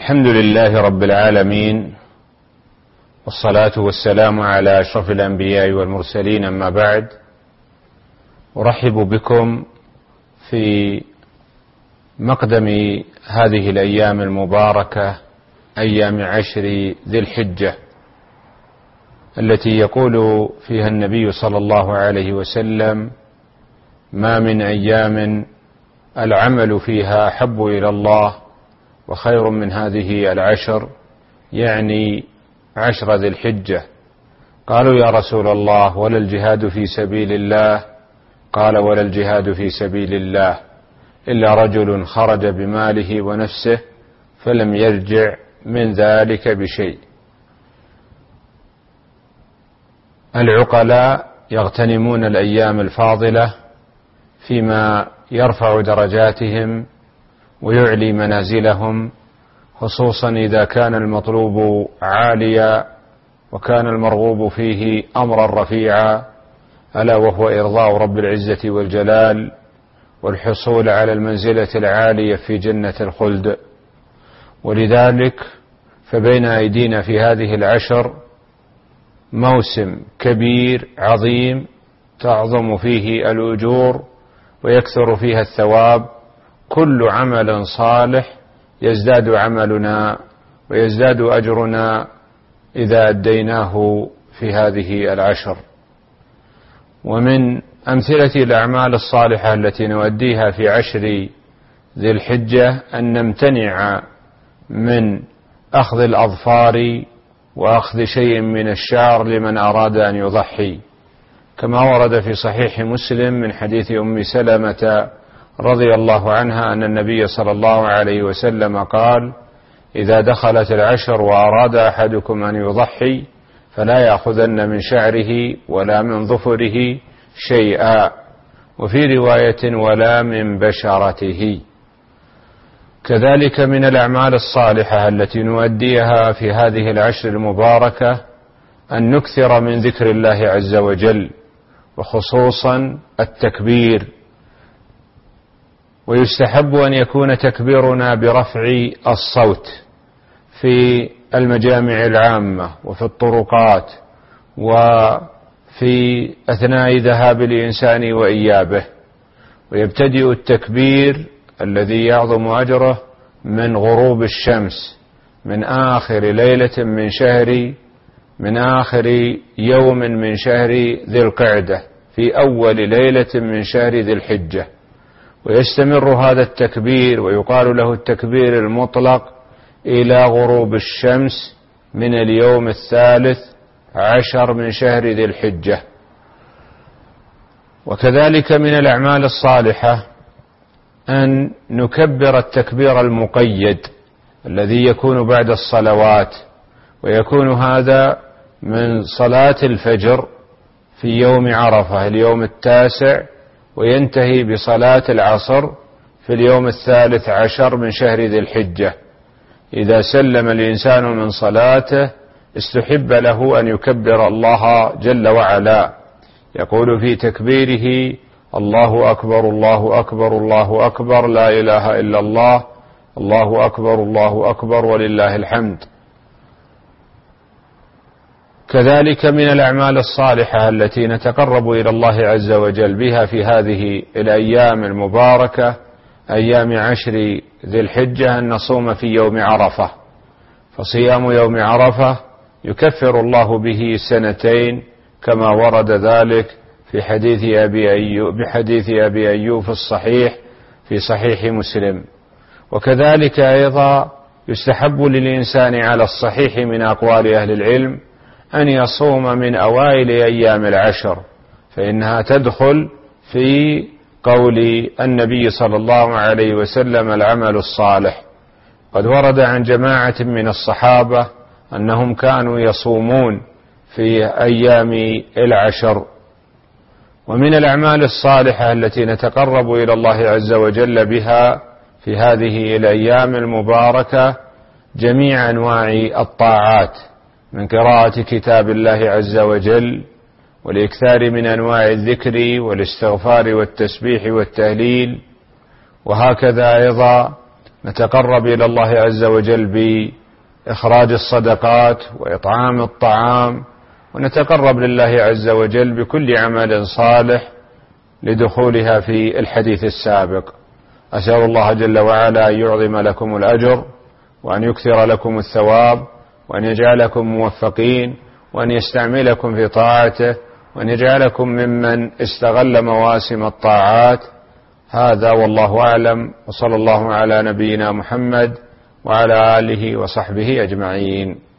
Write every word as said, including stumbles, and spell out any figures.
الحمد لله رب العالمين، والصلاة والسلام على أشرف الأنبياء والمرسلين، أما بعد. أرحب بكم في مقدم هذه الأيام المباركة، أيام عشر ذي الحجة، التي يقول فيها النبي صلى الله عليه وسلم: ما من أيام العمل فيها أحب إلى الله وخير من هذه العشر، يعني عشر ذي الحجة. قالوا: يا رسول الله، ولا الجهاد في سبيل الله؟ قال: ولا الجهاد في سبيل الله إلا رجل خرج بماله ونفسه فلم يرجع من ذلك بشيء. العقلاء يغتنمون الأيام الفاضلة فيما يرفع درجاتهم ويعلي منازلهم، خصوصا إذا كان المطلوب عاليا وكان المرغوب فيه أمرا رفيعا، ألا وهو إرضاء رب العزة والجلال والحصول على المنزلة العالية في جنة الخلد. ولذلك فبين أيدينا في هذه العشر موسم كبير عظيم تعظم فيه الأجور ويكثر فيها الثواب. كل عمل صالح يزداد عملنا ويزداد أجرنا إذا أديناه في هذه العشر. ومن أمثلة الأعمال الصالحة التي نؤديها في عشر ذي الحجة أن نمتنع من أخذ الأظفار وأخذ شيء من الشعر لمن أراد أن يضحي، كما ورد في صحيح مسلم من حديث أم سلمة رضي الله عنها أن النبي صلى الله عليه وسلم قال: إذا دخلت العشر وأراد أحدكم أن يضحي فلا يأخذن من شعره ولا من ظفره شيئا، وفي رواية: ولا من بشرته. كذلك من الأعمال الصالحة التي نؤديها في هذه العشر المباركة أن نكثر من ذكر الله عز وجل، وخصوصا التكبير. ويستحب أن يكون تكبيرنا برفع الصوت في المجامع العامة وفي الطرقات وفي أثناء ذهاب الإنسان وإيابه. ويبتدئ التكبير الذي يعظم أجره من غروب الشمس، من آخر ليلة من شهر من آخر يوم من شهر ذي القعدة في أول ليلة من شهر ذي الحجة. ويستمر هذا التكبير، ويقال له التكبير المطلق، إلى غروب الشمس من اليوم الثالث عشر من شهر ذي الحجة. وكذلك من الأعمال الصالحة أن نكبر التكبير المقيد الذي يكون بعد الصلوات، ويكون هذا من صلاة الفجر في يوم عرفة اليوم التاسع، وينتهي بصلاة العصر في اليوم الثالث عشر من شهر ذي الحجة. إذا سلم الإنسان من صلاته استحب له أن يكبر الله جل وعلا، يقول في تكبيره: الله أكبر الله أكبر الله أكبر لا إله إلا الله، الله أكبر الله أكبر ولله الحمد. كذلك من الأعمال الصالحة التي نتقرب إلى الله عز وجل بها في هذه الأيام المباركة، أيام عشر ذي الحجة، أن نصوم في يوم عرفة. فصيام يوم عرفة يكفر الله به سنتين، كما ورد ذلك في حديث أبي أيوب بحديث أبي أيوب في الصحيح في صحيح مسلم. وكذلك أيضا يستحب للإنسان على الصحيح من أقوال أهل العلم أن يصوم من أوائل أيام العشر، فإنها تدخل في قول النبي صلى الله عليه وسلم: العمل الصالح. قد ورد عن جماعة من الصحابة أنهم كانوا يصومون في أيام العشر. ومن الأعمال الصالحة التي نتقرب إلى الله عز وجل بها في هذه الأيام المباركة جميع أنواع الطاعات، من قراءة كتاب الله عز وجل، والإكثار من أنواع الذكر والاستغفار والتسبيح والتهليل، وهكذا أيضا نتقرب إلى الله عز وجل بإخراج الصدقات وإطعام الطعام، ونتقرب لله عز وجل بكل عمل صالح لدخولها في الحديث السابق. أسأل الله جل وعلا أن يعظم لكم الأجر، وأن يكثر لكم الثواب، وأن يجعلكم موفقين، وأن يستعملكم في طاعته، وأن يجعلكم ممن استغل مواسم الطاعات. هذا والله أعلم، وصلى الله على نبينا محمد وعلى آله وصحبه أجمعين.